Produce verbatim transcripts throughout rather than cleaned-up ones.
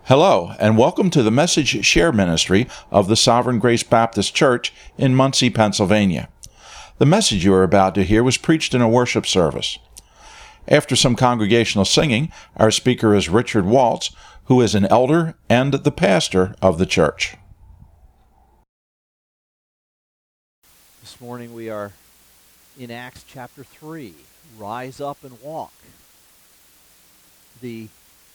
Hello, and welcome to the Message Share Ministry of the Sovereign Grace Baptist Church in Muncie, Pennsylvania. The message you are about to hear was preached in a worship service. After some congregational singing, our speaker is Richard Waltz, who is an elder and the pastor of the church. This morning we are in Acts chapter three, Rise Up and Walk. The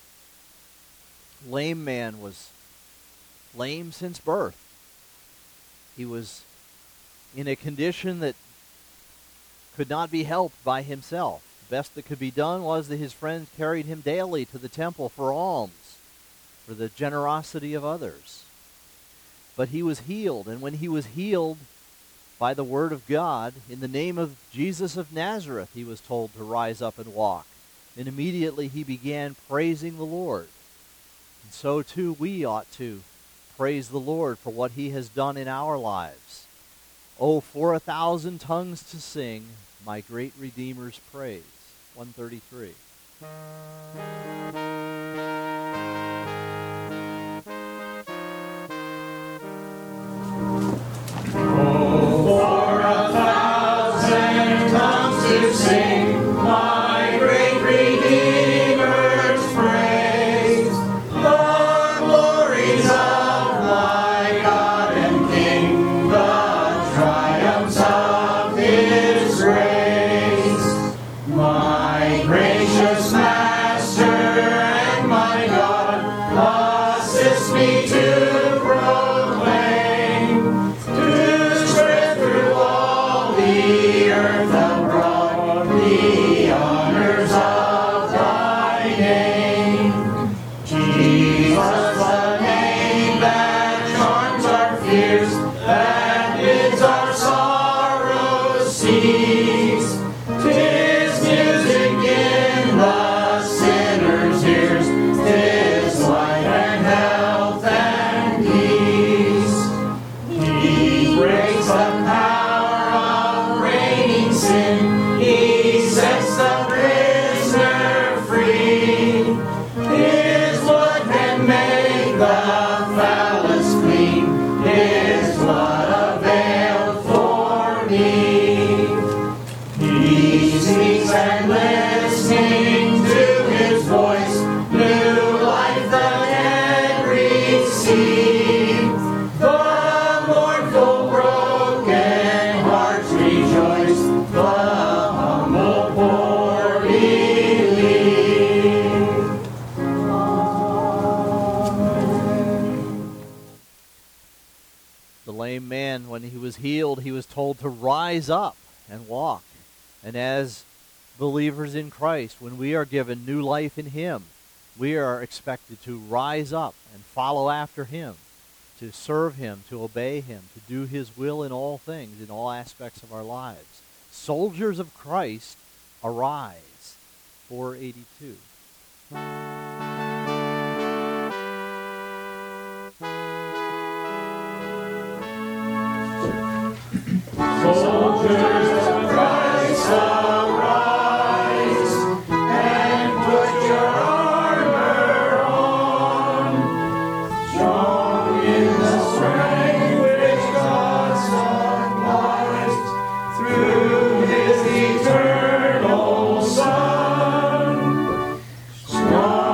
lame man was lame since birth. He was in a condition that could not be helped by himself. The best that could be done was that his friends carried him daily to the temple for alms, for the generosity of others. But he was healed, and when he was healed by the word of God, in the name of Jesus of Nazareth, he was told to rise up and walk. And immediately he began praising the Lord. And so too we ought to praise the Lord for what he has done in our lives. Oh, for a thousand tongues to sing my great Redeemer's praise. one thirty-three. Oh, for a thousand tongues to sing my great Redeemer's praise, the glories of my God and King, the triumphs of his grace. My gracious Master and my God, assist me to proclaim, to spread through all the earth abroad the honors of thy name. Jesus, the name that charms our fears, that bids our sorrows cease. 'Tis music in the sinner's ears, 'tis life and health and peace. He breaks the power of reigning sin, he sets the prisoner free. His blood can make the foulest clean, his blood availed for me. He speaks and listening to his voice, new life the dead receive. The mournful broken hearts rejoice, the humble poor believe. The lame man, when he was healed, he was told to rise up and walk. And as believers in Christ, when we are given new life in him, we are expected to rise up and follow after him, to serve him, to obey him, to do his will in all things, in all aspects of our lives. Soldiers of Christ, arise. four eighty-two. Soldiers of Christ, arise and put your armor on, strong in the strength which God supplies through his eternal Son. Strong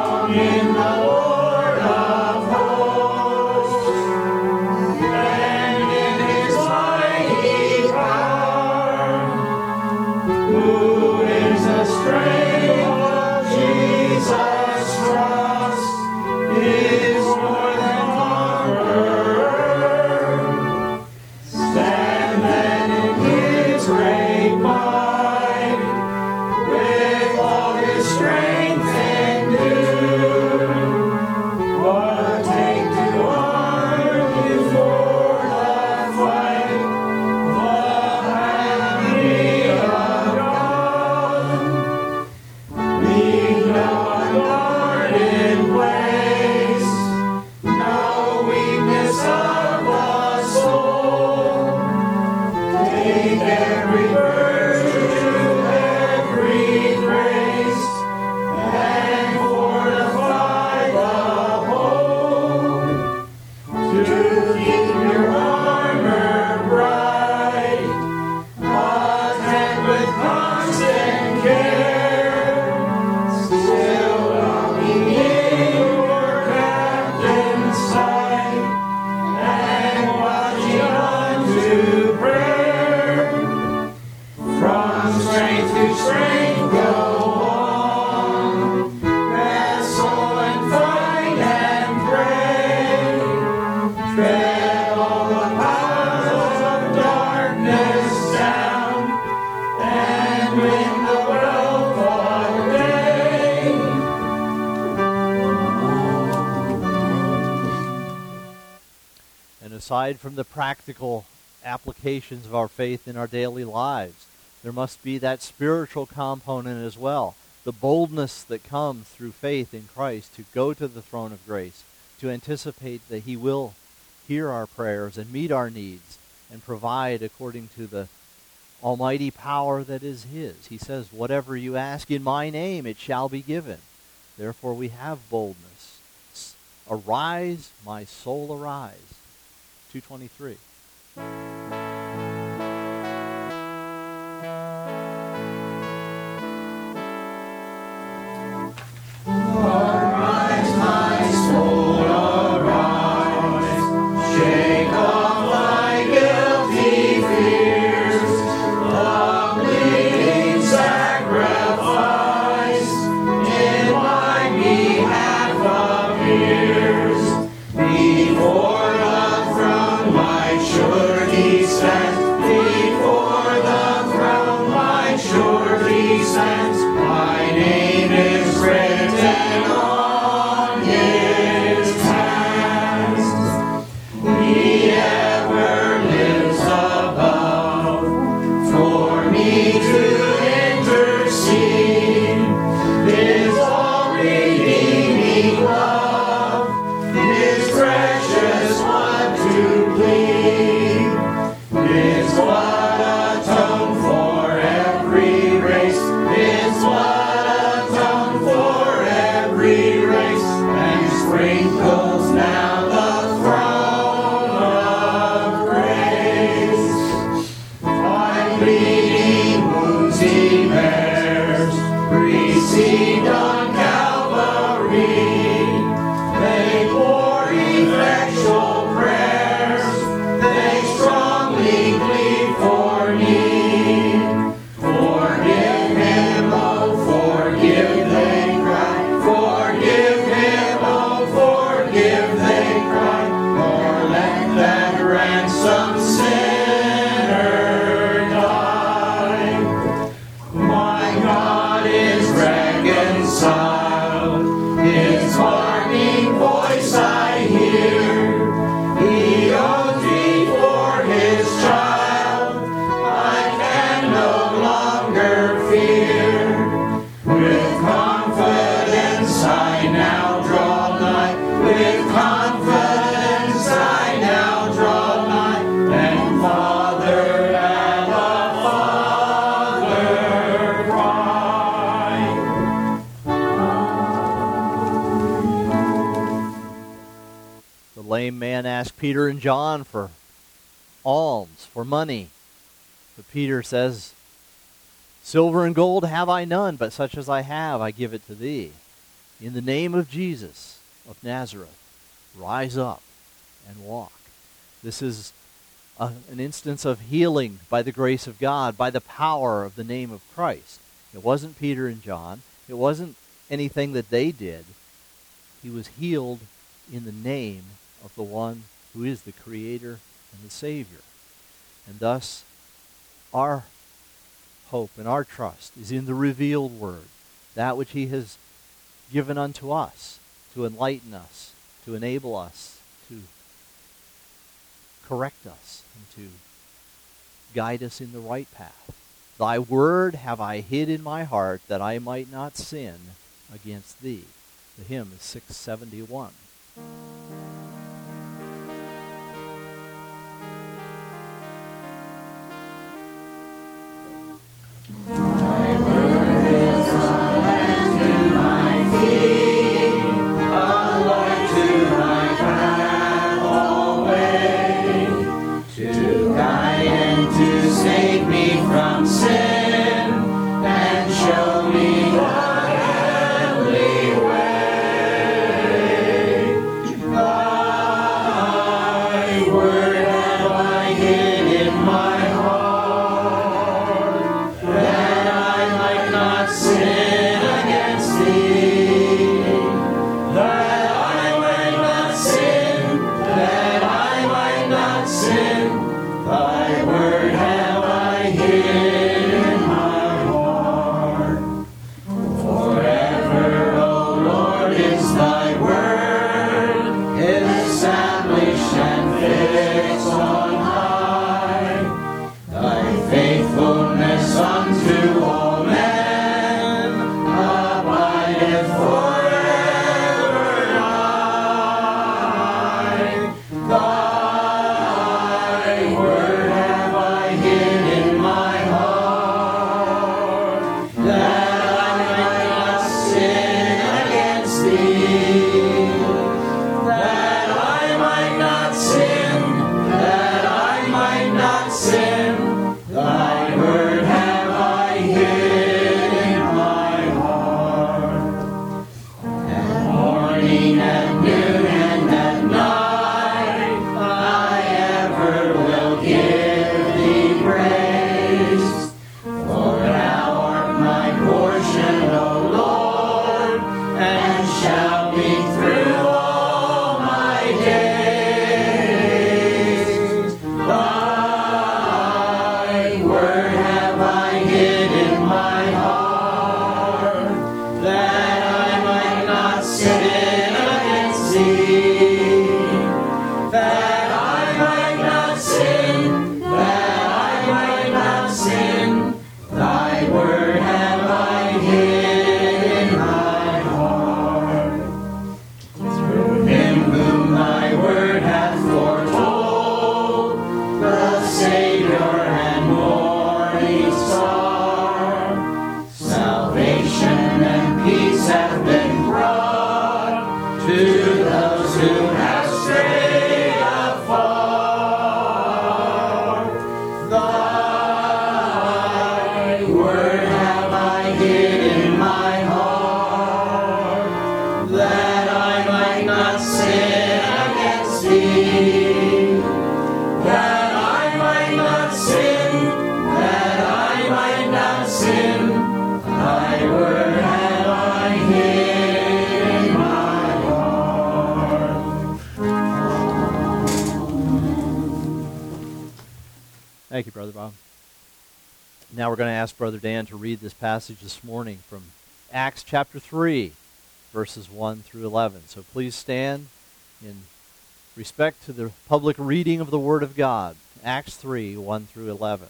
aside from the practical applications of our faith in our daily lives, there must be that spiritual component as well. The boldness that comes through faith in Christ to go to the throne of grace, to anticipate that he will hear our prayers and meet our needs and provide according to the almighty power that is his. He says, whatever you ask in my name, it shall be given. Therefore we have boldness. Arise, my soul, arise. two twenty-three. Arise, my soul, arise. Shake off thy guilty fears. The bleeding sacrifice in my behalf appears. Before the throne my surety stands. Before the throne my surety stands. My name is written on his hands. He ever lives above for me to intercede. His all-redeeming love, his precious blood to plead. His blood atone for every race. His blood atone for every race, and sprinkles now the throne of grace. By bleeding wounds he bears, received on Calvary. They pour effectual prayers, they strongly plead for need. Forgive him, oh forgive, they cry. Forgive him, oh forgive, they cry. Nor let that ransom sinner die. My God is reconciled, his warning voice I hear. He owns me for his child, I can no longer fear. With confidence I now draw nigh. With confidence I now draw nigh. And Father, Abba, Father, cry. The lame man asked Peter and John for alms, for money. But Peter says, silver and gold have I none, but such as I have I give it to thee. In the name of Jesus of Nazareth, rise up and walk. This is a, an instance of healing by the grace of God, by the power of the name of Christ. It wasn't Peter and John. It wasn't anything that they did. He was healed in the name of the one who is the Creator and the Savior. And thus, our hope and our trust is in the revealed Word, that which he has given unto us to enlighten us, to enable us, to correct us, and to guide us in the right path. Thy word have I hid in my heart, that I might not sin against thee. The hymn is six seventy-one. Show me the heavenly way. those who have strayed afar. Thy word have I hid in my heart, that I might not sin against thee. That I might not sin, that I might not sin. Thy word have I hid in my heart. Thank you, Brother Bob. Now we're going to ask Brother Dan to read this passage this morning from Acts chapter three, verses one through eleven. So please stand in respect to the public reading of the Word of God. Acts three, one through eleven.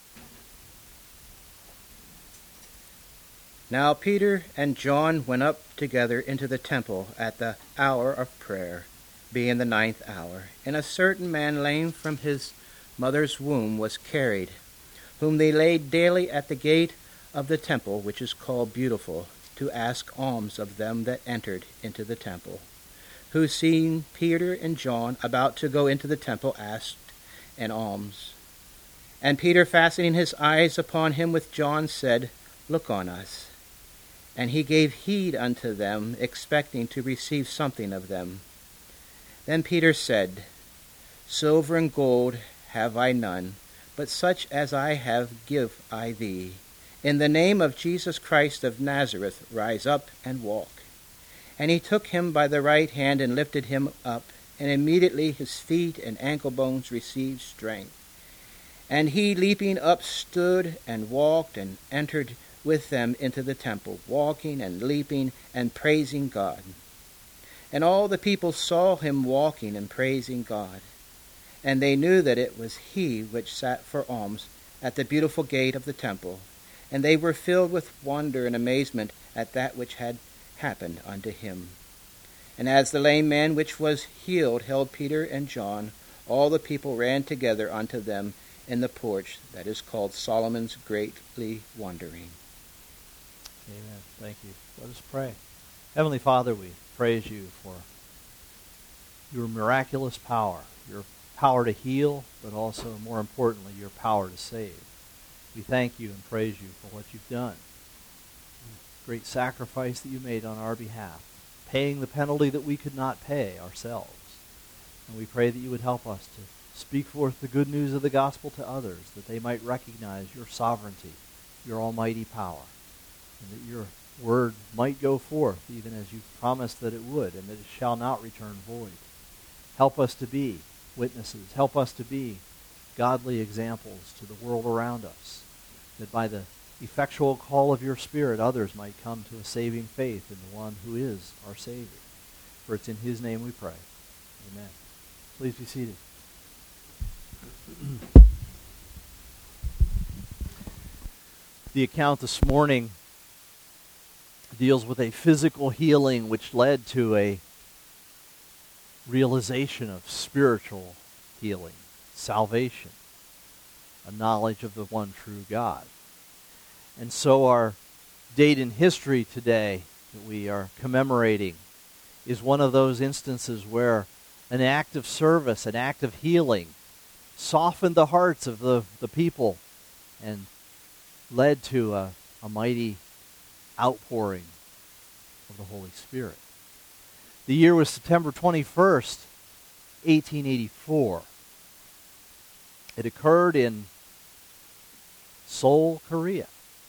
Now Peter and John went up together into the temple at the hour of prayer, being the ninth hour. And a certain man lame from his mother's womb was carried, whom they laid daily at the gate of the temple, which is called Beautiful, to ask alms of them that entered into the temple. Who, seeing Peter and John about to go into the temple, asked an alms. And Peter, fastening his eyes upon him with John, said, Look on us. And he gave heed unto them, expecting to receive something of them. Then Peter said, Silver and gold have I none, but such as I have give I thee. In the name of Jesus Christ of Nazareth, rise up and walk. And he took him by the right hand and lifted him up, and immediately his feet and ankle bones received strength. And he, leaping up, stood and walked and entered with them into the temple, walking and leaping and praising God. And all the people saw him walking and praising God. And they knew that it was he which sat for alms at the beautiful gate of the temple. And they were filled with wonder and amazement at that which had happened unto him. And as the lame man which was healed held Peter and John, all the people ran together unto them in the porch that is called Solomon's, greatly wondering. Amen. Thank you. Let us pray. Heavenly Father, we praise you for your miraculous power, your power to heal, but also, more importantly, your power to save. We thank you and praise you for what you've done. Great sacrifice that you made on our behalf, paying the penalty that we could not pay ourselves. And we pray that you would help us to speak forth the good news of the gospel to others, that they might recognize your sovereignty, your almighty power, and that your word might go forth even as you promised that it would, and that it shall not return void. Help us to be witnesses. Help us to be godly examples to the world around us, that by the effectual call of your Spirit, others might come to a saving faith in the one who is our Savior. For it's in his name we pray. Amen. Please be seated. The account this morning deals with a physical healing which led to a realization of spiritual healing, salvation, a knowledge of the one true God. And so our date in history today that we are commemorating is one of those instances where an act of service, an act of healing, softened the hearts of the, the people and led to a, a mighty outpouring of the Holy Spirit. The year was September twenty-first, eighteen eighty-four. It occurred in Seoul, Korea.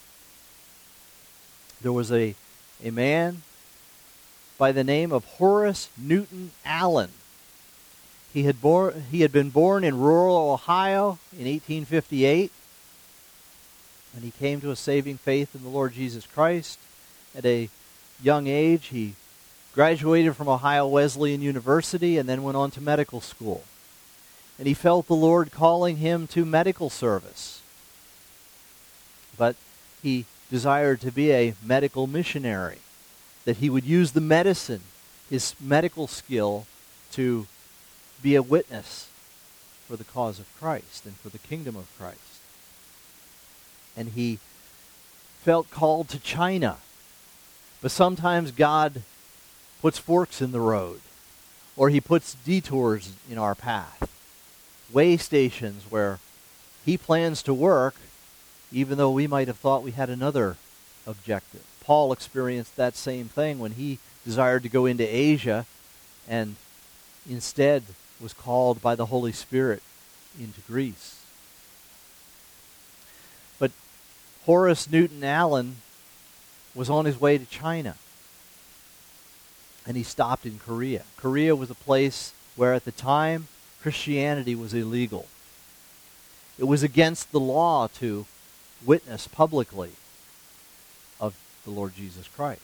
There was a, a man by the name of Horace Newton Allen. He had, born, he had been born in rural Ohio in eighteen fifty-eight, and he came to a saving faith in the Lord Jesus Christ. At a young age, he graduated from Ohio Wesleyan University and then went on to medical school. And he felt the Lord calling him to medical service. But he desired to be a medical missionary, that he would use the medicine, his medical skill, to be a witness for the cause of Christ and for the kingdom of Christ. And he felt called to China. But sometimes God puts forks in the road. or he puts detours in our path, way stations where he plans to work, even though we might have thought we had another objective. Paul experienced that same thing when he desired to go into Asia and instead was called by the Holy Spirit into Greece. But Horace Newton Allen was on his way to China, and he stopped in Korea. Korea was a place where at the time Christianity was illegal. It was against the law to witness publicly of the Lord Jesus Christ.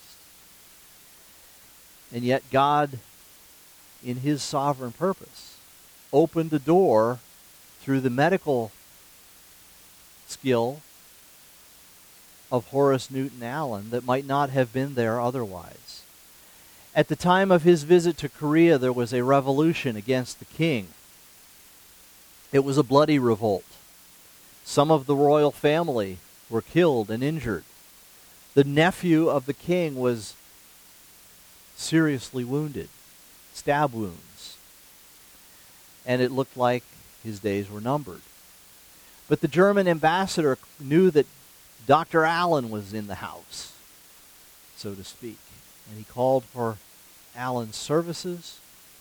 And yet God, in his sovereign purpose, opened a door through the medical skill of Horace Newton Allen that might not have been there otherwise. At the time of his visit to Korea, there was a revolution against the king. It was a bloody revolt. Some of the royal family were killed and injured. The nephew of the king was seriously wounded, stab wounds. And it looked like his days were numbered. But the German ambassador knew that Doctor Allen was in the house, so to speak. And he called for Allen's services.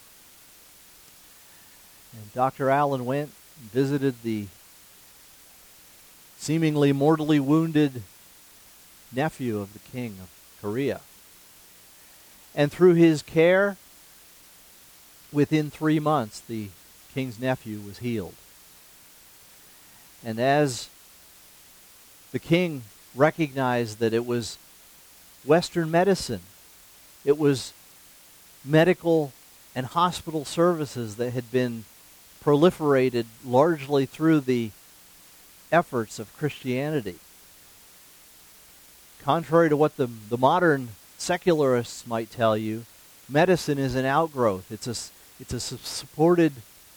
And Doctor Allen went and visited the seemingly mortally wounded nephew of the king of Korea. And through his care, within three months, the king's nephew was healed. And as the king recognized that it was Western medicine, it was medical and hospital services that had been proliferated largely through the efforts of Christianity. Contrary to what the, the modern secularists might tell you, medicine is an outgrowth. It's a, it's a supported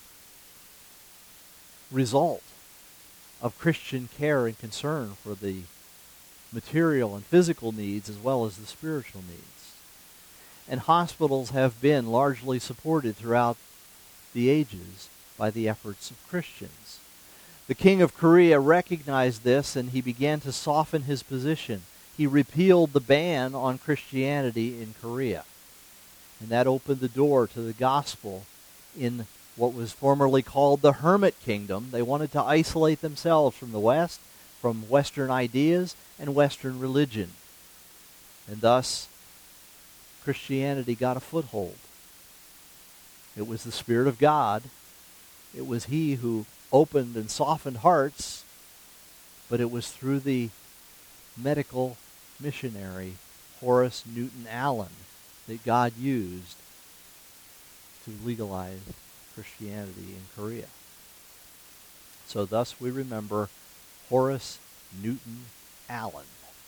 result of Christian care and concern for the material and physical needs as well as the spiritual needs. And hospitals have been largely supported throughout the ages by the efforts of Christians. The king of Korea recognized this, and he began to soften his position. He repealed the ban on Christianity in Korea. And that opened the door to the gospel in what was formerly called the Hermit Kingdom. They wanted to isolate themselves from the West, from Western ideas and Western religion. And thus, Christianity got a foothold. It was the Spirit of God. It was He who opened and softened hearts, but it was through the medical missionary Horace Newton Allen that God used to legalize Christianity in Korea. So thus we remember Horace Newton Allen.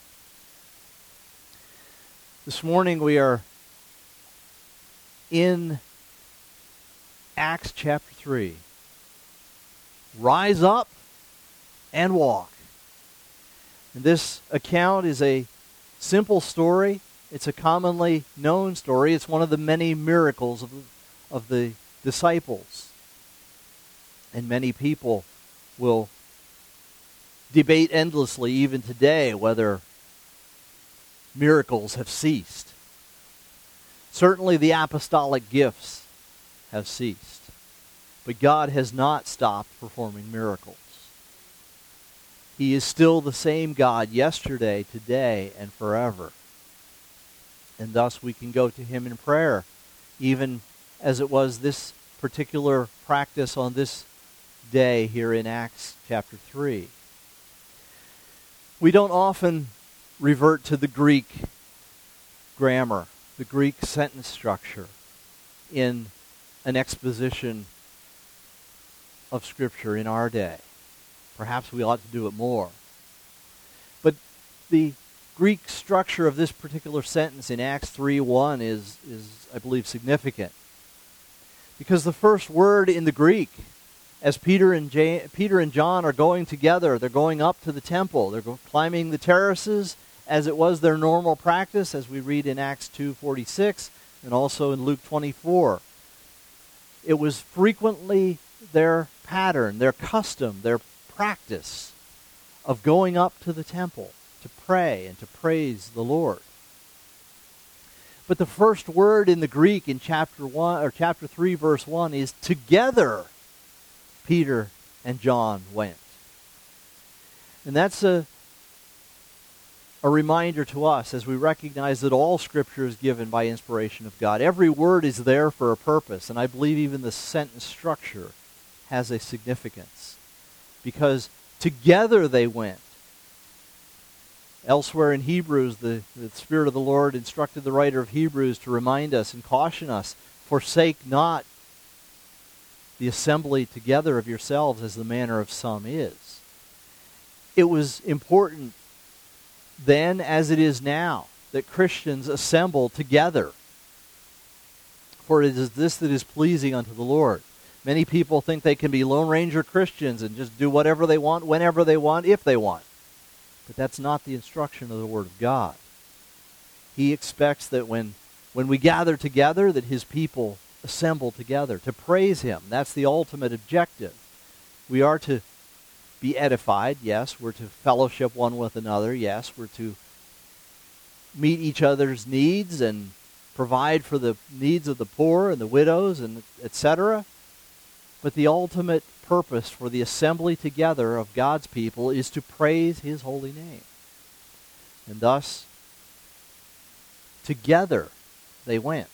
This morning we are in Acts chapter three. Rise up and walk. And this account is a simple story. It's a commonly known story. It's one of the many miracles of, of the disciples. And many people will debate endlessly, even today, whether miracles have ceased. Certainly the apostolic gifts have ceased. But God has not stopped performing miracles. He is still the same God yesterday, today, and forever. And thus we can go to Him in prayer, even as it was this particular practice on this day here in Acts chapter three. We don't often revert to the Greek grammar, the Greek sentence structure in an exposition of Scripture in our day. Perhaps we ought to do it more. But the Greek structure of this particular sentence in Acts three one is, is, I believe, significant. Because the first word in the Greek, as Peter and, J- Peter and John are going together, they're going up to the temple, they're go- climbing the terraces, as it was their normal practice, as we read in Acts two forty-six and also in Luke twenty-four. It was frequently their pattern, their custom, their practice of going up to the temple to pray and to praise the Lord. But the first word in the Greek in chapter one or chapter three, verse one is together Peter and John went. And that's a, a reminder to us as we recognize that all Scripture is given by inspiration of God. Every word is there for a purpose, and I believe even the sentence structure has a significance. Because together they went. Elsewhere in Hebrews, the, the Spirit of the Lord instructed the writer of Hebrews to remind us and caution us, forsake not the assembly together of yourselves as the manner of some is. It was important then, as it is now, that Christians assemble together. For it is this that is pleasing unto the Lord. Many people think they can be Lone Ranger Christians and just do whatever they want, whenever they want, if they want. But that's not the instruction of the Word of God. He expects that when, when we gather together, that His people assemble together to praise Him. That's the ultimate objective. We are to be edified, yes. We're to fellowship one with another, yes. We're to meet each other's needs and provide for the needs of the poor and the widows, and et cetera. But the ultimate purpose for the assembly together of God's people is to praise His holy name. And thus, together they went.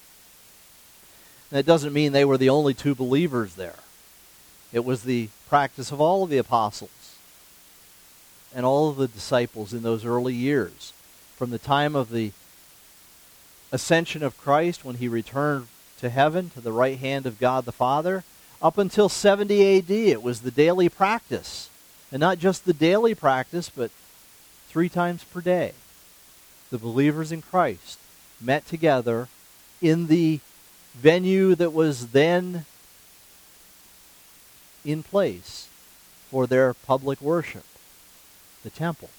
That doesn't mean they were the only two believers there. It was the practice of all of the apostles and all of the disciples in those early years. From the time of the ascension of Christ, when He returned to heaven, to the right hand of God the Father, up until seventy A D, it was the daily practice. And not just the daily practice, but three times per day. The believers in Christ met together in the venue that was then in place for their public worship, the temple.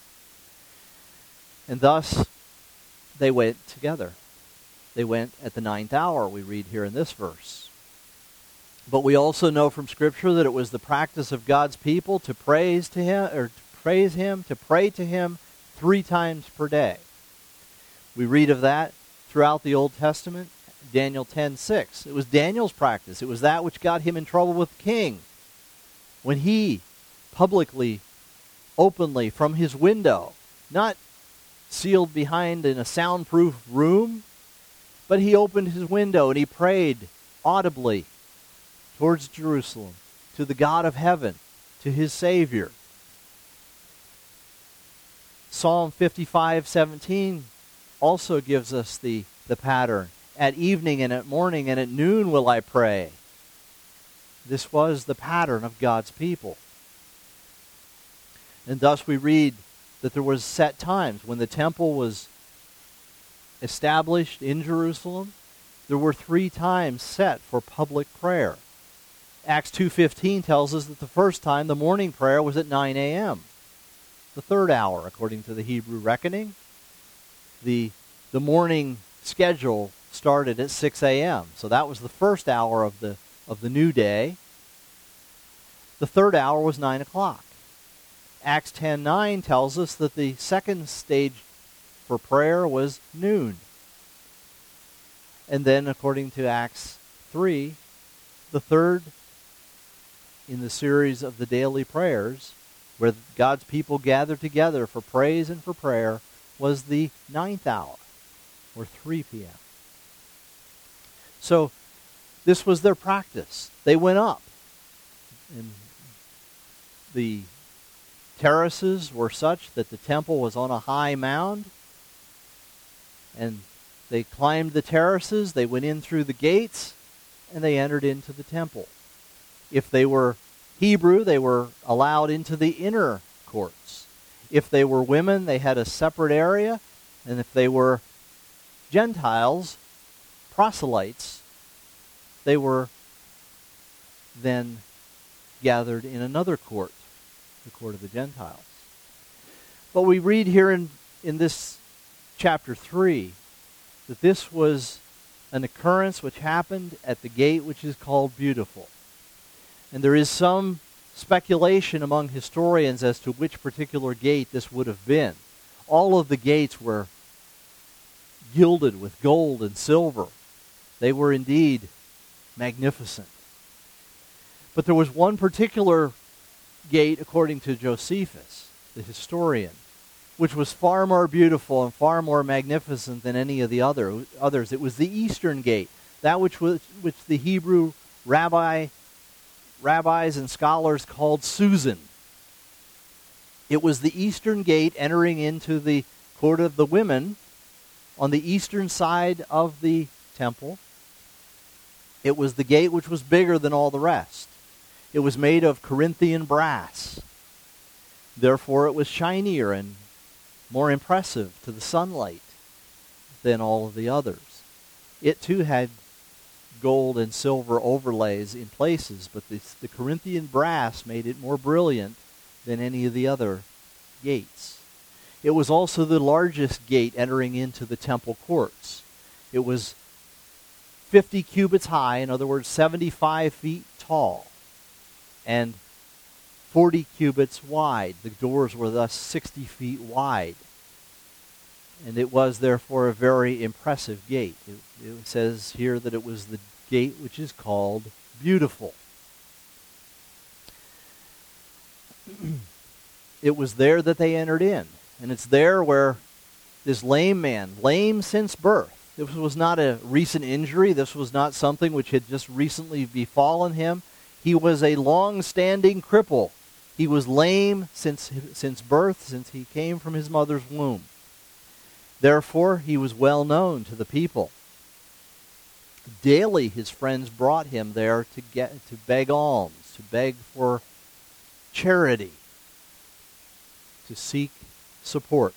And thus, they went together. They went at the ninth hour, we read here in this verse. But we also know from Scripture that it was the practice of God's people to praise to Him, or to praise Him, to pray to Him three times per day. We read of that throughout the Old Testament. Daniel ten six. It was Daniel's practice. It was that which got him in trouble with the king. When he publicly, openly, from his window, not sealed behind in a soundproof room, but he opened his window and he prayed audibly towards Jerusalem, to the God of heaven, to his Savior. Psalm fifty-five seventeen also gives us the, the pattern. At evening and at morning and at noon will I pray. This was the pattern of God's people. And thus we read that there was set times when the temple was established in Jerusalem. There were three times set for public prayer. Acts two fifteen tells us that the first time, the morning prayer, was at nine a.m. The third hour, according to the Hebrew reckoning. The, the morning schedule started at six a.m. So that was the first hour of the of the new day. The third hour was nine o'clock. Acts ten nine tells us that the second stage for prayer was noon. And then, according to Acts three, the third in the series of the daily prayers, where God's people gathered together for praise and for prayer, was the ninth hour, or three p.m. So, this was their practice. They went up. And the terraces were such that the temple was on a high mound. And they climbed the terraces, they went in through the gates, and they entered into the temple. If they were Hebrew, they were allowed into the inner courts. If they were women, they had a separate area. And if they were Gentiles, proselytes, they were then gathered in another court, the court of the Gentiles. But we read here in, in this chapter three that this was an occurrence which happened at the gate which is called Beautiful. And there is some speculation among historians as to which particular gate this would have been. All of the gates were gilded with gold and silver. They were indeed magnificent. But there was one particular gate, according to Josephus, the historian, which was far more beautiful and far more magnificent than any of the other others. It was the Eastern Gate, that which was which the Hebrew rabbi rabbis and scholars called Susan. It was the Eastern Gate entering into the court of the women on the eastern side of the temple. It was the gate which was bigger than all the rest. It was made of Corinthian brass. Therefore, it was shinier and more impressive to the sunlight than all of the others. It too had gold and silver overlays in places, but the, the Corinthian brass made it more brilliant than any of the other gates. It was also the largest gate entering into the temple courts. It was fifty cubits high, in other words, seventy-five feet tall, and forty cubits wide. The doors were thus sixty feet wide. And it was, therefore, a very impressive gate. It, it says here that it was the gate which is called Beautiful. It was there that they entered in. And it's there where this lame man, lame since birth, this was not a recent injury. This was not something which had just recently befallen him. He was a long-standing cripple. He was lame since, since birth, since he came from his mother's womb. Therefore, he was well known to the people. Daily, his friends brought him there to get to beg alms, to beg for charity, to seek support.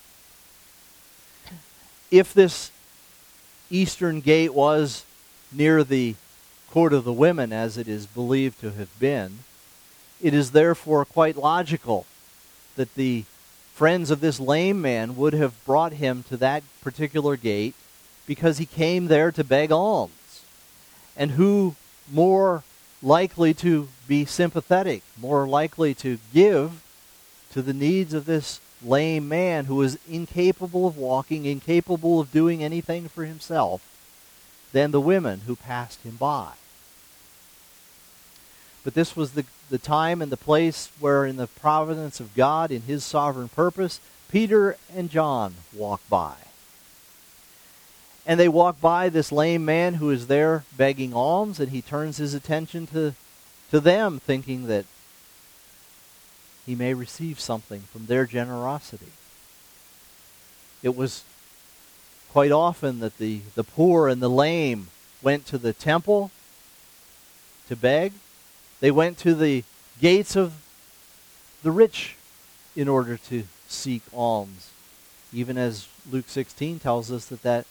If this eastern gate was near the court of the women, as it is believed to have been, it is therefore quite logical that the friends of this lame man would have brought him to that particular gate because he came there to beg alms. And who more likely to be sympathetic, more likely to give to the needs of this lame man who was incapable of walking, incapable of doing anything for himself, than the women who passed him by. But this was the, the time and the place where, in the providence of God, in his sovereign purpose, Peter and John walk by. And they walk by this lame man who is there begging alms, and he turns his attention to, to them, thinking that he may receive something from their generosity. It was quite often that the, the poor and the lame went to the temple to beg. They went to the gates of the rich in order to seek alms. Even as Luke sixteen tells us that that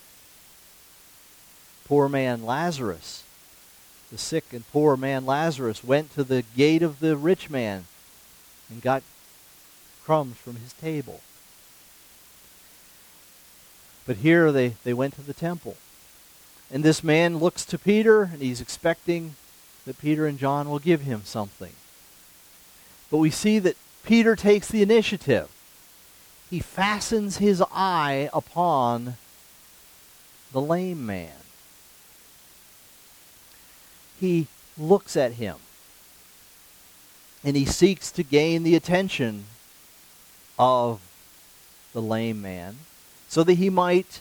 poor man Lazarus, the sick and poor man Lazarus, went to the gate of the rich man and got crumbs from his table. But here they, they went to the temple. And this man looks to Peter, and he's expecting that Peter and John will give him something. But we see that Peter takes the initiative. He fastens his eye upon the lame man. He looks at him, and he seeks to gain the attention of the lame man so that he might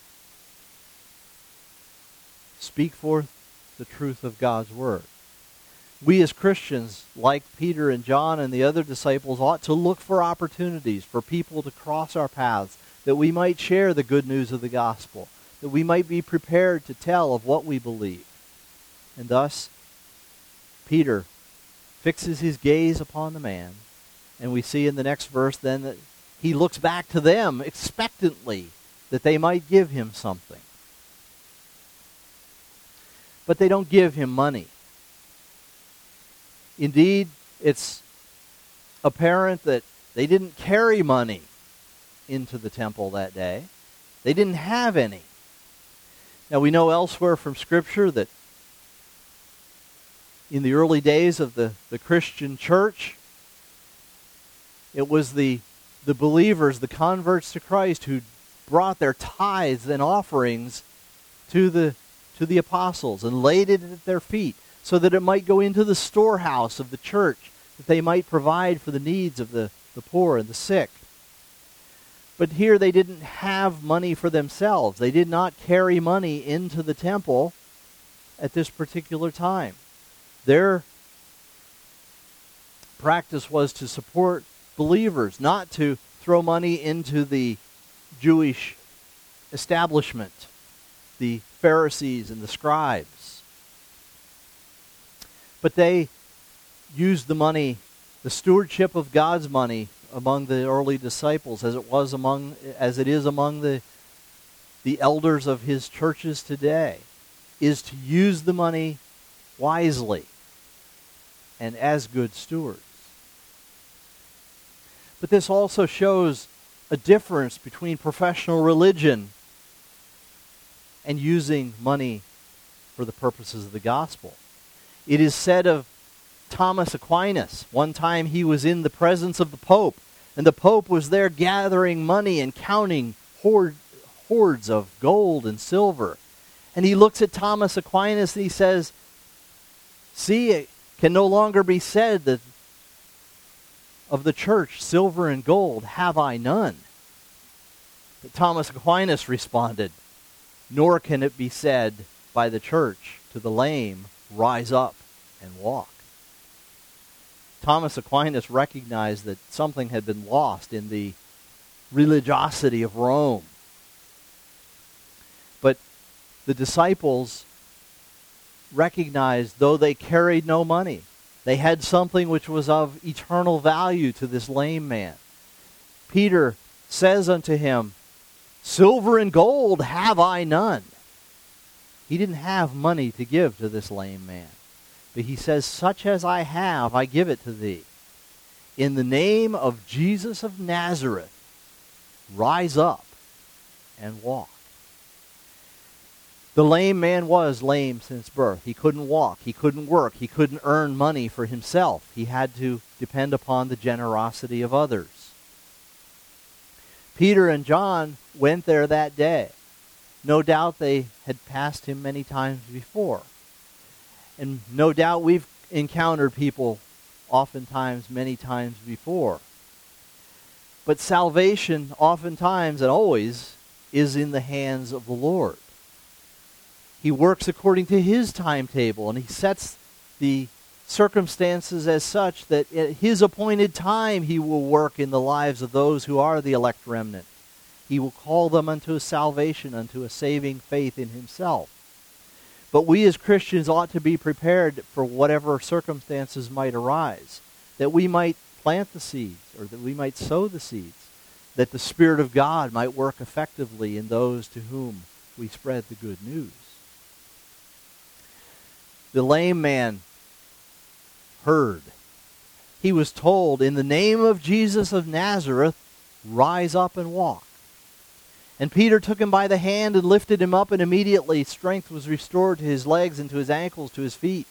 speak forth the truth of God's word. We as Christians, like Peter and John and the other disciples, ought to look for opportunities for people to cross our paths, that we might share the good news of the gospel, that we might be prepared to tell of what we believe. And thus, Peter fixes his gaze upon the man, and we see in the next verse then that he looks back to them expectantly that they might give him something. But they don't give him money. Indeed, it's apparent that they didn't carry money into the temple that day. They didn't have any. Now we know elsewhere from Scripture that in the early days of the, the Christian church, it was the, the believers, the converts to Christ, who brought their tithes and offerings to the, to the apostles and laid it at their feet so that it might go into the storehouse of the church, that they might provide for the needs of the, the poor and the sick. But here they didn't have money for themselves. They did not carry money into the temple at this particular time. Their practice was to support believers, not to throw money into the Jewish establishment, the Pharisees and the scribes. But they used the money, the stewardship of God's money, among the early disciples, as it was among, as it is among the the elders of his churches today, is to use the money wisely and as good stewards. But this also shows a difference between professional religion and using money for the purposes of the gospel. It is said of Thomas Aquinas, one time he was in the presence of the Pope, and the Pope was there gathering money and counting hoard, hoards of gold and silver. And he looks at Thomas Aquinas and he says, "See, it can no longer be said that of the church, silver and gold have I none." But Thomas Aquinas responded, "Nor can it be said by the church to the lame, rise up and walk." Thomas Aquinas recognized that something had been lost in the religiosity of Rome. But the disciples recognized, though they carried no money, they had something which was of eternal value to this lame man. Peter says unto him, "Silver and gold have I none." He didn't have money to give to this lame man. But he says, "Such as I have, I give it to thee. In the name of Jesus of Nazareth, rise up and walk." The lame man was lame since birth. He couldn't walk. He couldn't work. He couldn't earn money for himself. He had to depend upon the generosity of others. Peter and John went there that day. No doubt they had passed him many times before. And no doubt we've encountered people oftentimes, many times before. But salvation oftentimes and always is in the hands of the Lord. He works according to his timetable, and he sets the circumstances as such that at his appointed time he will work in the lives of those who are the elect remnant. He will call them unto a salvation, unto a saving faith in himself. But we as Christians ought to be prepared for whatever circumstances might arise, that we might plant the seeds, or that we might sow the seeds, that the Spirit of God might work effectively in those to whom we spread the good news. The lame man heard. He was told, "In the name of Jesus of Nazareth, rise up and walk." And Peter took him by the hand and lifted him up, and immediately strength was restored to his legs and to his ankles, to his feet.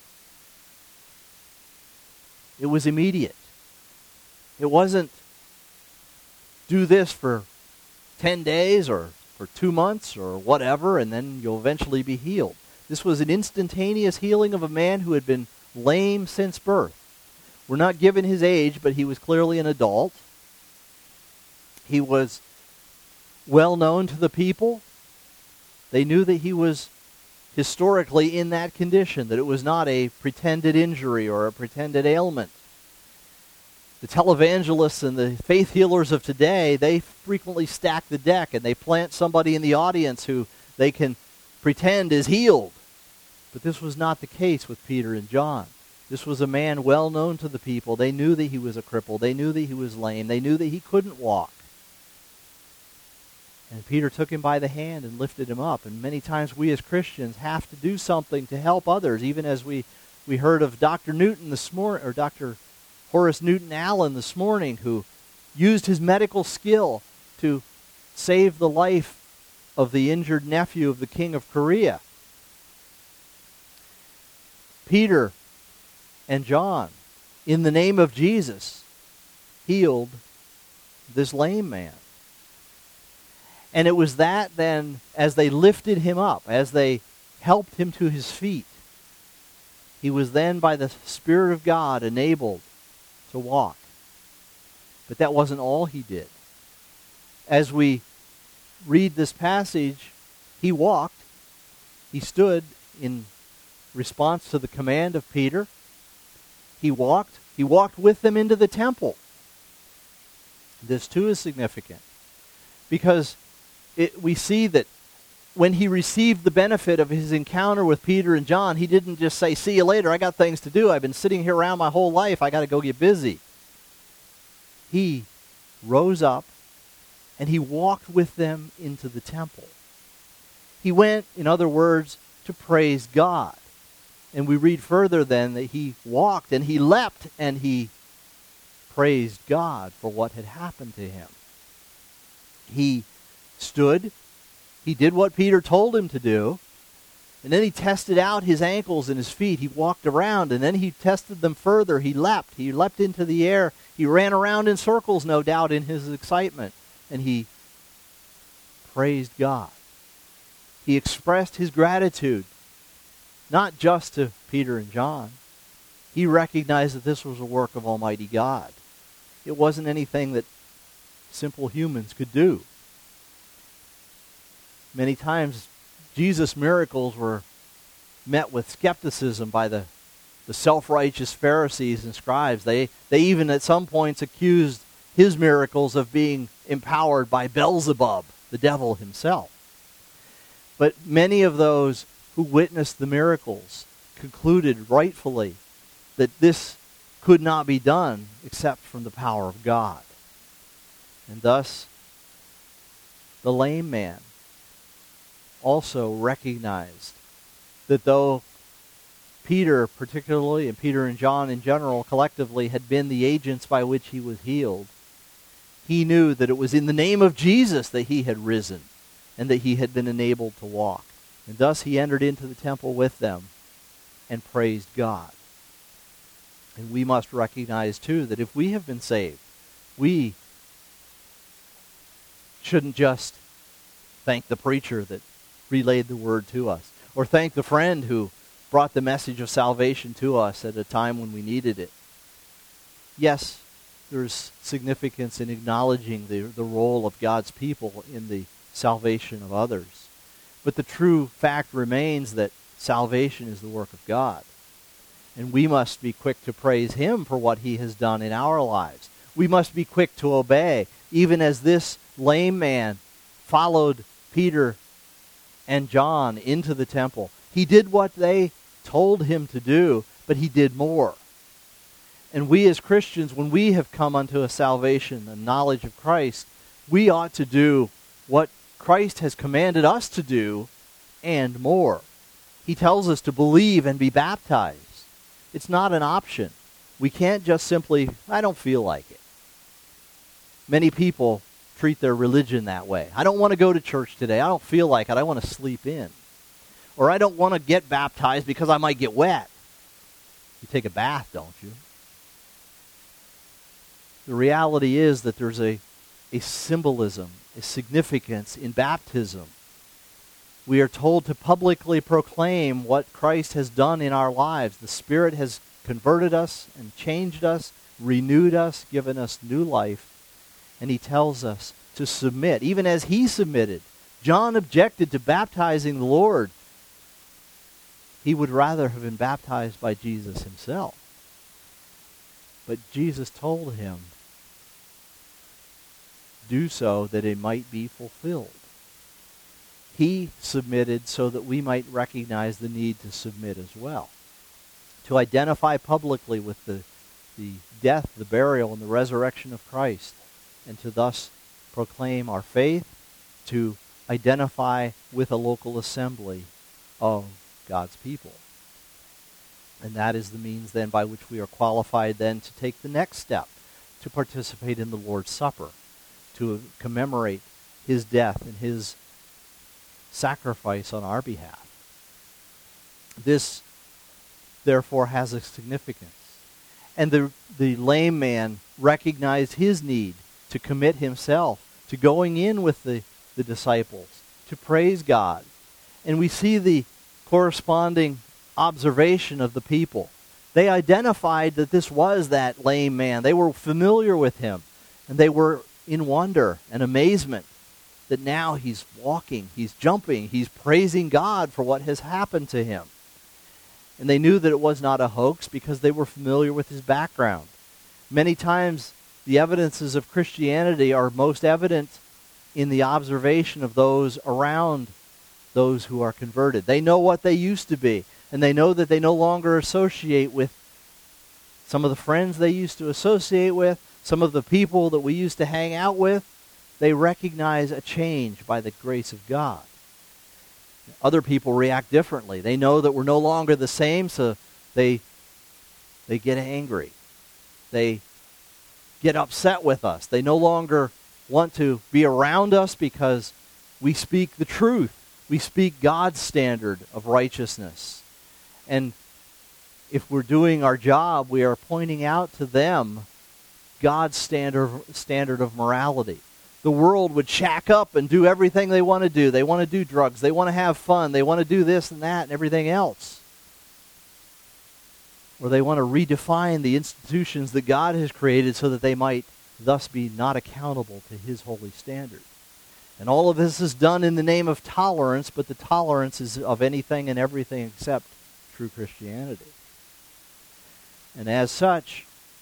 It was immediate. It wasn't do this for ten days or for two months or whatever, and then you'll eventually be healed. This was an instantaneous healing of a man who had been lame since birth. We're not given his age, but he was clearly an adult. He was well known to the people. They knew that he was historically in that condition, that it was not a pretended injury or a pretended ailment. The televangelists and the faith healers of today, they frequently stack the deck and they plant somebody in the audience who they can pretend is healed. But this was not the case with Peter and John. This was a man well known to the people. They knew that he was a cripple. They knew that he was lame. They knew that he couldn't walk. And Peter took him by the hand and lifted him up. And many times we as Christians have to do something to help others, even as we, we heard of Doctor Newton this morning, or Doctor Horace Newton Allen this morning, who used his medical skill to save the life of the injured nephew of the king of Korea. Peter and John, in the name of Jesus, healed this lame man. And it was that then, as they lifted him up, as they helped him to his feet, he was then by the Spirit of God enabled to walk. But that wasn't all he did. As we read this passage, he walked, he stood in response to the command of Peter. He walked, he walked with them into the temple. This too is significant because it, we see that when he received the benefit of his encounter with Peter and John, he didn't just say, "See you later, I got things to do. I've been sitting here around my whole life. I got to go get busy." He rose up and he walked with them into the temple. He went, in other words, to praise God. And we read further then that he walked and he leapt and he praised God for what had happened to him. He stood, he did what Peter told him to do, and then he tested out his ankles and his feet. He walked around, and then he tested them further. He leapt. He leapt into the air. He ran around in circles, no doubt, in his excitement, and he praised God. He expressed his gratitude, not just to Peter and John. He recognized that this was a work of Almighty God. It wasn't anything that simple humans could do. Many times, Jesus' miracles were met with skepticism by the, the self-righteous Pharisees and scribes. They, they even at some points accused his miracles of being empowered by Beelzebub, the devil himself. But many of those who witnessed the miracles concluded rightfully that this could not be done except from the power of God. And thus, the lame man also recognized that though Peter particularly, and Peter and John in general collectively, had been the agents by which he was healed, he knew that it was in the name of Jesus that he had risen and that he had been enabled to walk. And thus he entered into the temple with them and praised God. And we must recognize too that if we have been saved, we shouldn't just thank the preacher that relayed the word to us, or thank the friend who brought the message of salvation to us at a time when we needed it. Yes, there's significance in acknowledging the, the role of God's people in the salvation of others. But the true fact remains that salvation is the work of God. And we must be quick to praise Him for what He has done in our lives. We must be quick to obey, even as this lame man followed Peter and John into the temple. He did what they told him to do, but he did more. And we as Christians, when we have come unto a salvation, a knowledge of Christ, we ought to do what Christ has commanded us to do and more. He tells us to believe and be baptized. It's not an option. We can't just simply, I don't feel like it. Many people treat their religion that way. I don't want to go to church today. I don't feel like it. I want to sleep in. Or I don't want to get baptized because I might get wet. You take a bath, don't you? The reality is that there's a, a symbolism, a significance in baptism. We are told to publicly proclaim what Christ has done in our lives. The Spirit has converted us and changed us, renewed us, given us new life. And He tells us to submit, even as He submitted. John objected to baptizing the Lord. He would rather have been baptized by Jesus Himself. But Jesus told him, do so that it might be fulfilled. He submitted so that we might recognize the need to submit as well. To identify publicly with the, the death, the burial, and the resurrection of Christ, and to thus proclaim our faith, to identify with a local assembly of God's people. And that is the means then by which we are qualified then to take the next step, to participate in the Lord's Supper, to commemorate His death and His sacrifice on our behalf. This, therefore, has a significance. And the, the lame man recognized his need to commit himself to going in with the, the disciples, to praise God. And we see the corresponding observation of the people. They identified that this was that lame man. They were familiar with him, and they were in wonder and amazement that now he's walking, he's jumping, he's praising God for what has happened to him. And they knew that it was not a hoax because they were familiar with his background. Many times, the evidences of Christianity are most evident in the observation of those around those who are converted. They know what they used to be, and they know that they no longer associate with some of the friends they used to associate with, some of the people that we used to hang out with. They recognize a change by the grace of God. Other people react differently. They know that we're no longer the same, so they they get angry. They get upset with us. They no longer want to be around us because we speak the truth. We speak God's standard of righteousness. And if we're doing our job, we are pointing out to them God's standard, standard of morality. The world would shack up and do everything they want to do. They want to do drugs. They want to have fun. They want to do this and that and everything else. Or they want to redefine the institutions that God has created so that they might thus be not accountable to His holy standard. And all of this is done in the name of tolerance, but the tolerance is of anything and everything except true Christianity. And as such,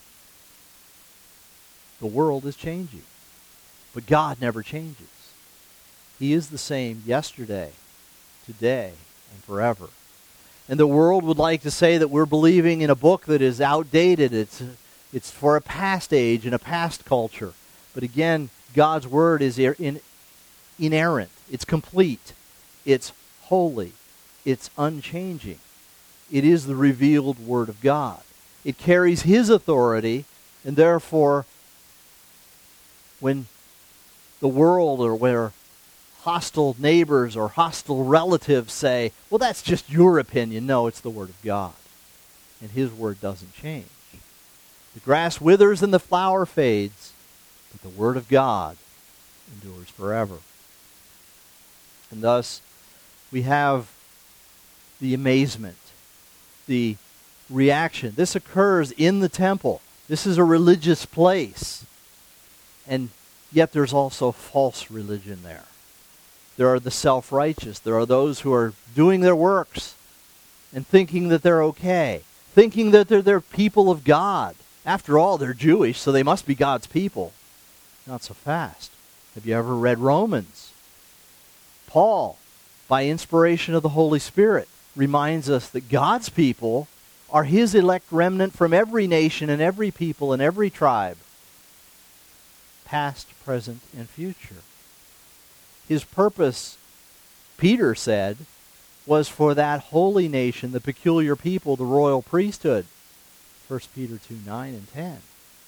the world is changing. But God never changes. He is the same yesterday, today, and forever. And the world would like to say that we're believing in a book that is outdated. It's, it's for a past age and a past culture. But again, God's Word is in, inerrant. It's complete. It's holy. It's unchanging. It is the revealed Word of God. It carries His authority, and therefore, when the world or where hostile neighbors or hostile relatives say, well, that's just your opinion. No, it's the Word of God. And His Word doesn't change. The grass withers and the flower fades, but the Word of God endures forever. And thus, we have the amazement, the reaction. This occurs in the temple. This is a religious place. And yet there's also false religion there. There are the self-righteous. There are those who are doing their works and thinking that they're okay, thinking that they're, they're people of God. After all, they're Jewish, so they must be God's people. Not so fast. Have you ever read Romans? Paul, by inspiration of the Holy Spirit, reminds us that God's people are His elect remnant from every nation and every people and every tribe, past, present, and future. His purpose, Peter said, was for that holy nation, the peculiar people, the royal priesthood. First Peter two, nine and ten.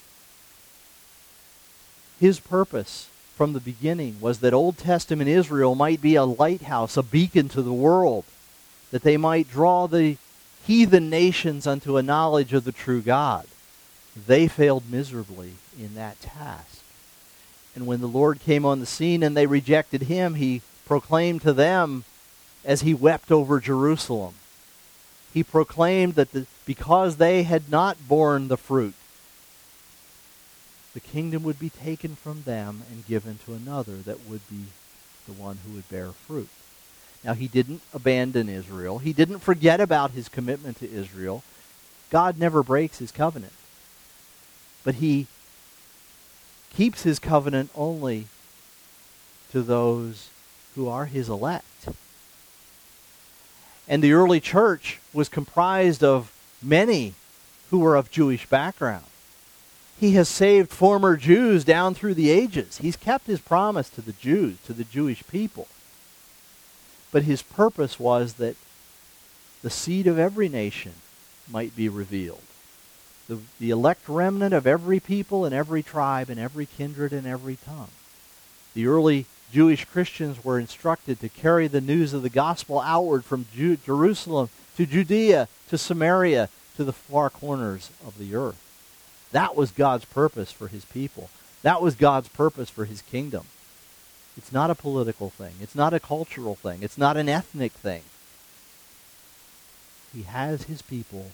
His purpose from the beginning was that Old Testament Israel might be a lighthouse, a beacon to the world, that they might draw the heathen nations unto a knowledge of the true God. They failed miserably in that task. And when the Lord came on the scene and they rejected Him, He proclaimed to them as He wept over Jerusalem. He proclaimed that the, because they had not borne the fruit, the kingdom would be taken from them and given to another that would be the one who would bear fruit. Now, He didn't abandon Israel. He didn't forget about His commitment to Israel. God never breaks His covenant. But He keeps His covenant only to those who are His elect. And the early church was comprised of many who were of Jewish background. He has saved former Jews down through the ages. He's kept His promise to the Jews, to the Jewish people. But His purpose was that the seed of every nation might be revealed. The, the elect remnant of every people and every tribe and every kindred and every tongue. The early Jewish Christians were instructed to carry the news of the gospel outward from Ju- Jerusalem to Judea to Samaria to the far corners of the earth. That was God's purpose for his people. That was God's purpose for his kingdom. It's not a political thing. It's not a cultural thing. It's not an ethnic thing. He has his people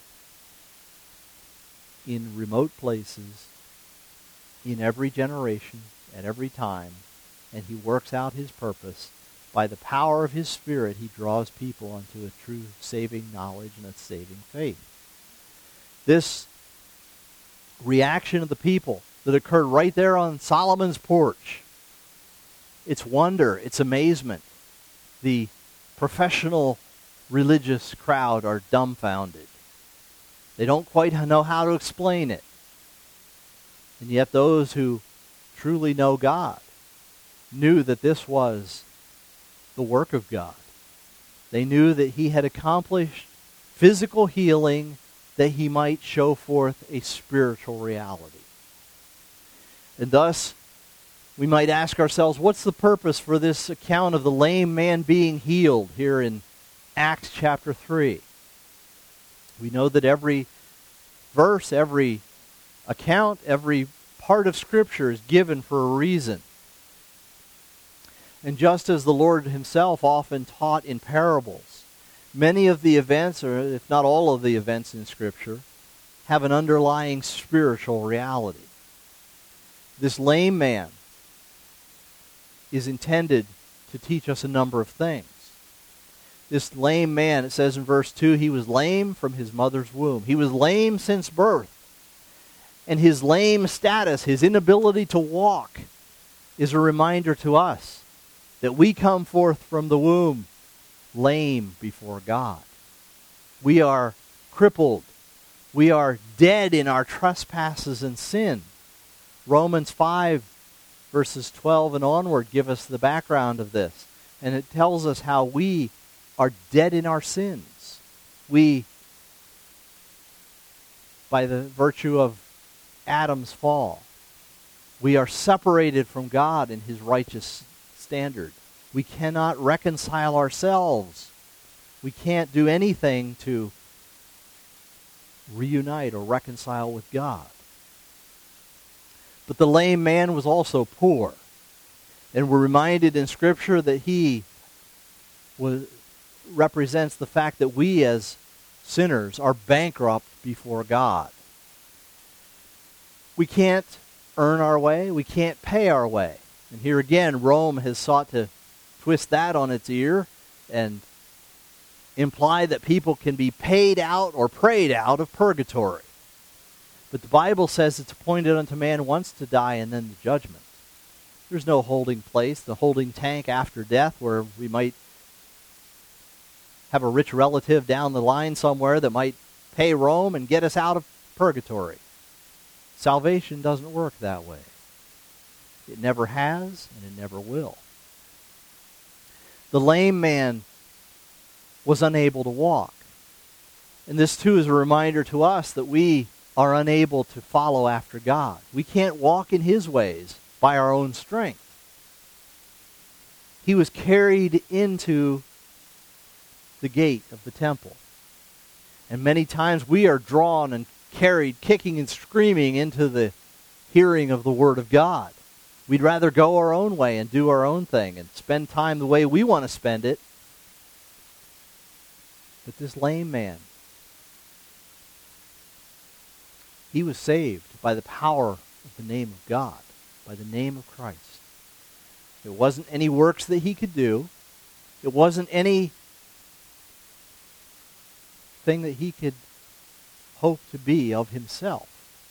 in remote places, in every generation, at every time, and he works out his purpose. By the power of his Spirit, he draws people unto a true saving knowledge and a saving faith. This reaction of the people that occurred right there on Solomon's porch, it's wonder, it's amazement. The professional religious crowd are dumbfounded. They don't quite know how to explain it. And yet those who truly know God knew that this was the work of God. They knew that he had accomplished physical healing that he might show forth a spiritual reality. And thus, we might ask ourselves, what's the purpose for this account of the lame man being healed here in Acts chapter three? We know that every verse, every account, every part of Scripture is given for a reason. And just as the Lord himself often taught in parables, many of the events, or if not all of the events in Scripture, have an underlying spiritual reality. This lame man is intended to teach us a number of things. This lame man, it says in verse two, he was lame from his mother's womb. He was lame since birth. And his lame status, his inability to walk, is a reminder to us that we come forth from the womb lame before God. We are crippled. We are dead in our trespasses and sin. Romans five, verses twelve and onward give us the background of this. And it tells us how we are dead in our sins. We, by the virtue of Adam's fall, we are separated from God in his righteous standard. We cannot reconcile ourselves. We can't do anything to reunite or reconcile with God. But the lame man was also poor. And we're reminded in Scripture that he was, represents the fact that we as sinners are bankrupt before God. We can't earn our way. We can't pay our way. And here again, Rome has sought to twist that on its ear and imply that people can be paid out or prayed out of purgatory. But the Bible says it's appointed unto man once to die and then the judgment. There's no holding place, the holding tank after death where we might have a rich relative down the line somewhere that might pay Rome and get us out of purgatory. Salvation doesn't work that way. It never has, and it never will. The lame man was unable to walk. And this too is a reminder to us that we are unable to follow after God. We can't walk in his ways by our own strength. He was carried into the gate of the temple. And many times we are drawn and carried, kicking and screaming, into the hearing of the Word of God. We'd rather go our own way and do our own thing and spend time the way we want to spend it. But this lame man, he was saved by the power of the name of God, by the name of Christ. It wasn't any works that he could do. It wasn't any thing that he could hope to be of himself.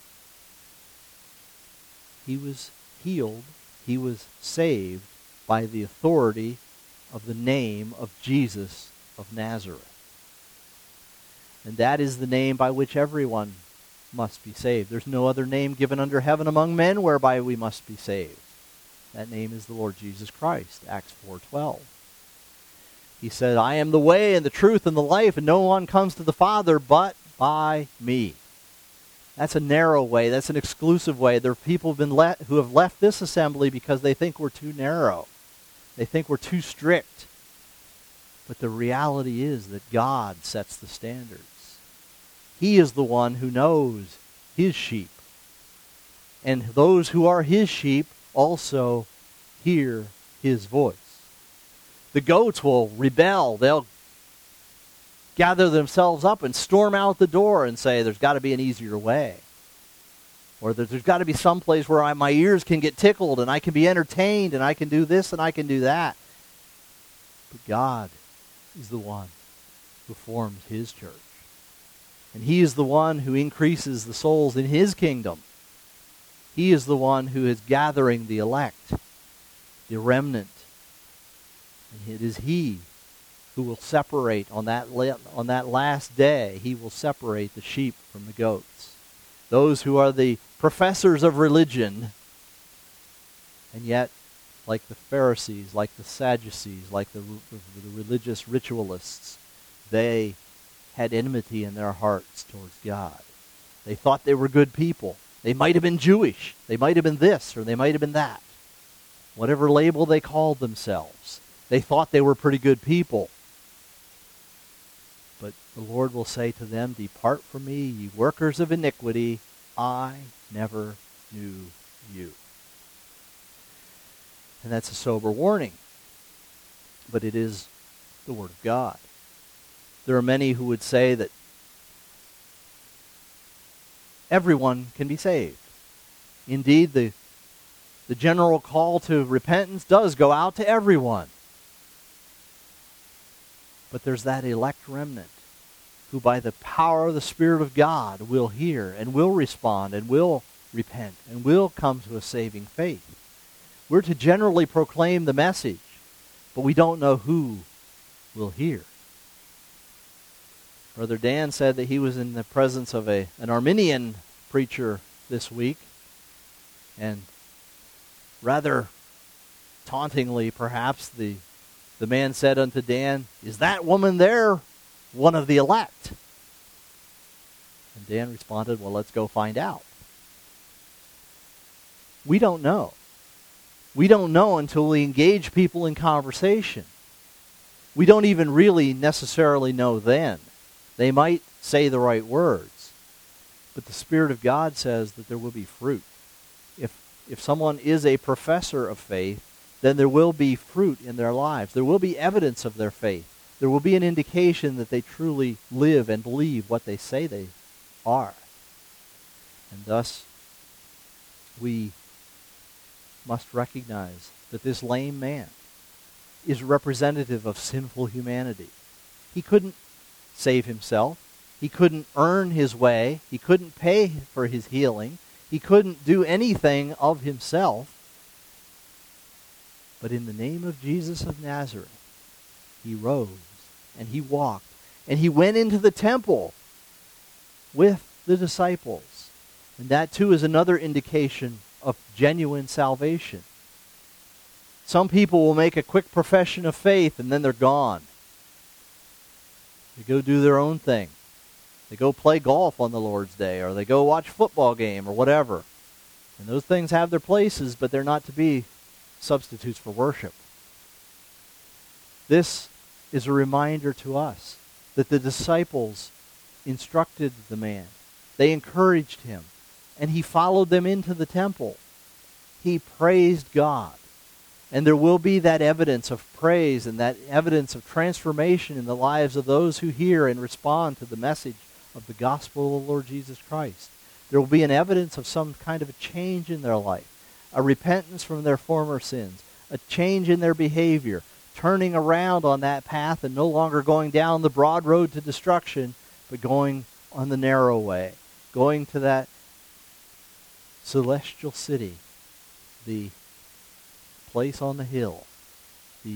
He was healed, he was saved by the authority of the name of Jesus of Nazareth. And that is the name by which everyone must be saved. There's no other name given under heaven among men whereby we must be saved. That name is the Lord Jesus Christ, Acts four twelve. He said, I am the way and the truth and the life, and no one comes to the Father but by me. That's a narrow way. That's an exclusive way. There are people who have, been let, who have left this assembly because they think we're too narrow. They think we're too strict. But the reality is that God sets the standards. He is the one who knows his sheep. And those who are his sheep also hear his voice. The goats will rebel. They'll gather themselves up and storm out the door and say, there's got to be an easier way. Or that there's got to be some place where I, my ears can get tickled and I can be entertained and I can do this and I can do that. But God is the one who forms his church. And he is the one who increases the souls in his kingdom. He is the one who is gathering the elect, the remnant. And it is he who will separate on that, on that last day, he will separate the sheep from the goats. Those who are the professors of religion, and yet, like the Pharisees, like the Sadducees, like the, the religious ritualists, they had enmity in their hearts towards God. They thought they were good people. They might have been Jewish. They might have been this, or they might have been that. Whatever label they called themselves. They thought they were pretty good people. But the Lord will say to them, depart from me, ye workers of iniquity. I never knew you. And that's a sober warning. But it is the Word of God. There are many who would say that everyone can be saved. Indeed, the, the general call to repentance does go out to everyone. But there's that elect remnant who by the power of the Spirit of God will hear and will respond and will repent and will come to a saving faith. We're to generally proclaim the message, but we don't know who will hear. Brother Dan said that he was in the presence of a an Arminian preacher this week, and rather tauntingly perhaps, the, the man said unto Dan, is that woman there one of the elect? And Dan responded, well, let's go find out. We don't know. We don't know until we engage people in conversation. We don't even really necessarily know then. They might say the right words, but the Spirit of God says that there will be fruit. If if someone is a professor of faith, then there will be fruit in their lives. There will be evidence of their faith. There will be an indication that they truly live and believe what they say they are. And thus, we must recognize that this lame man is representative of sinful humanity. He couldn't save himself. He couldn't earn his way. He couldn't pay for his healing. He couldn't do anything of himself. But in the name of Jesus of Nazareth, he rose and he walked and he went into the temple with the disciples. And that too is another indication of genuine salvation. Some people will make a quick profession of faith and then they're gone. They go do their own thing. They go play golf on the Lord's Day, or they go watch a football game, or whatever. And those things have their places, but they're not to be substitutes for worship. This is a reminder to us that the disciples instructed the man. They encouraged him, and he followed them into the temple. He praised God. And there will be that evidence of praise and that evidence of transformation in the lives of those who hear and respond to the message of the gospel of the Lord Jesus Christ. There will be an evidence of some kind of a change in their life, a repentance from their former sins, a change in their behavior, turning around on that path and no longer going down the broad road to destruction, but going on the narrow way, going to that celestial city, the place on the hill, the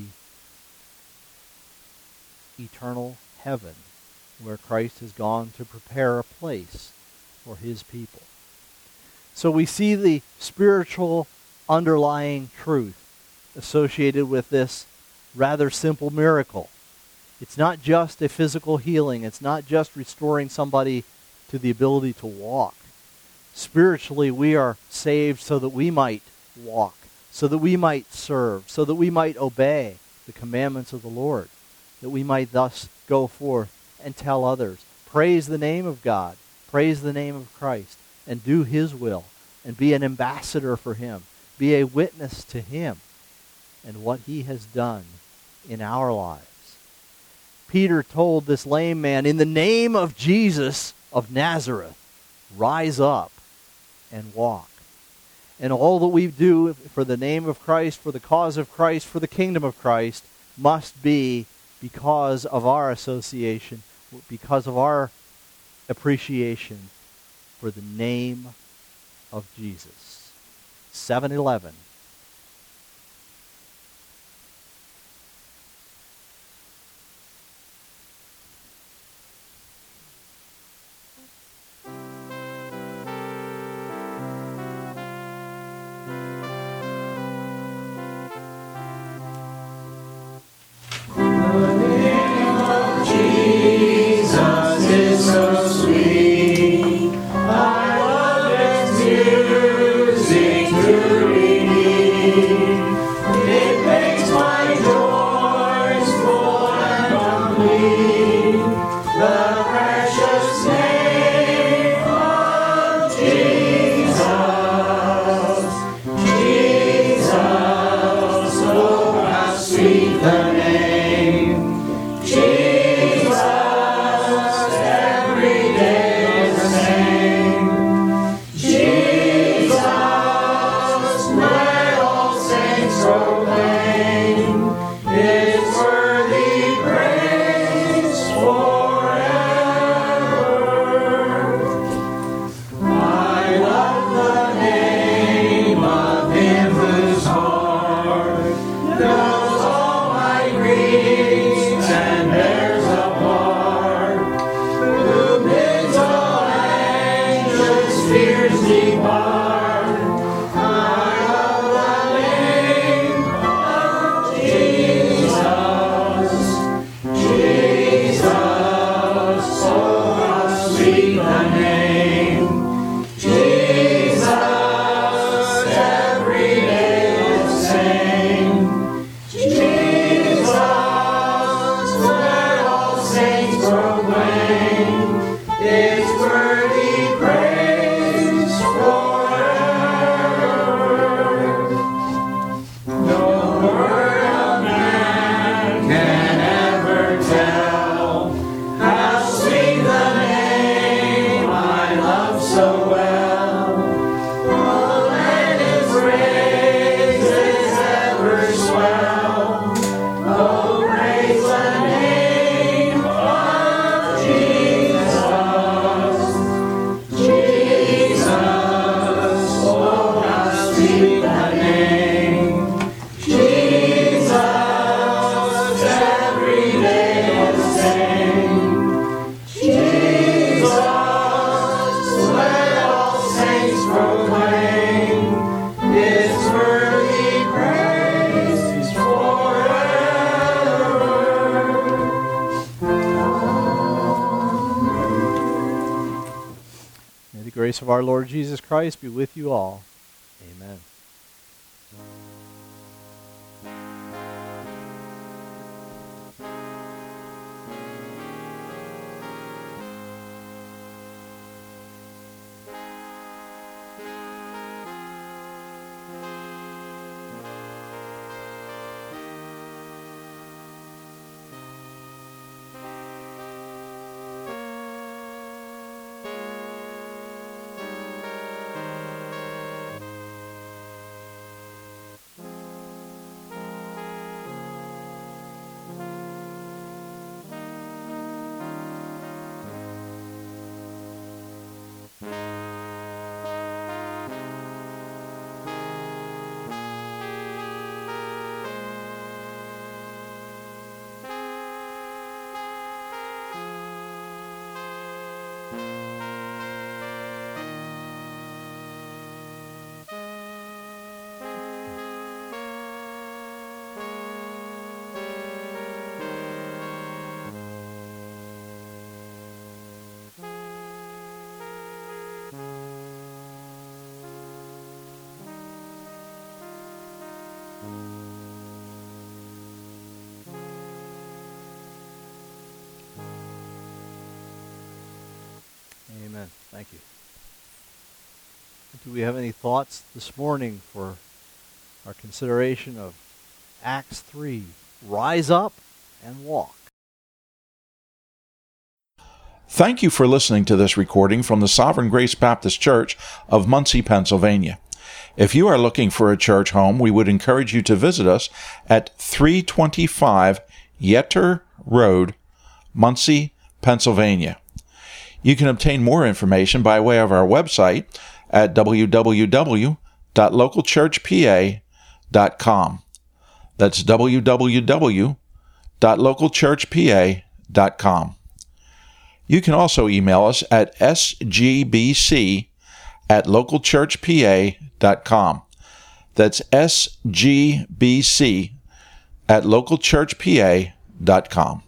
eternal heaven, where Christ has gone to prepare a place for his people. So we see the spiritual underlying truth associated with this rather simple miracle. It's not just a physical healing. It's not just restoring somebody to the ability to walk. Spiritually, we are saved so that we might walk. so that we might serve, so that we might obey the commandments of the Lord, that we might thus go forth and tell others, praise the name of God, praise the name of Christ, and do his will, and be an ambassador for him, be a witness to him and what he has done in our lives. Peter told this lame man, in the name of Jesus of Nazareth, rise up and walk. And all that we do for the name of Christ, for the cause of Christ, for the kingdom of Christ, must be because of our association, because of our appreciation for the name of Jesus. seven eleven. The grace of our Lord Jesus Christ be with you all. Amen. Amen. Thank you. Do we have any thoughts this morning for our consideration of Acts three? Rise up and walk. Thank you for listening to this recording from the Sovereign Grace Baptist Church of Muncie, Pennsylvania. If you are looking for a church home, we would encourage you to visit us at three twenty-five Yetter Road, Muncie, Pennsylvania. You can obtain more information by way of our website at w w w dot local church p a dot com. That's w w w dot local church p a dot com. You can also email us at s g b c at local church p a dot com. That's s g b c at local church p a dot com.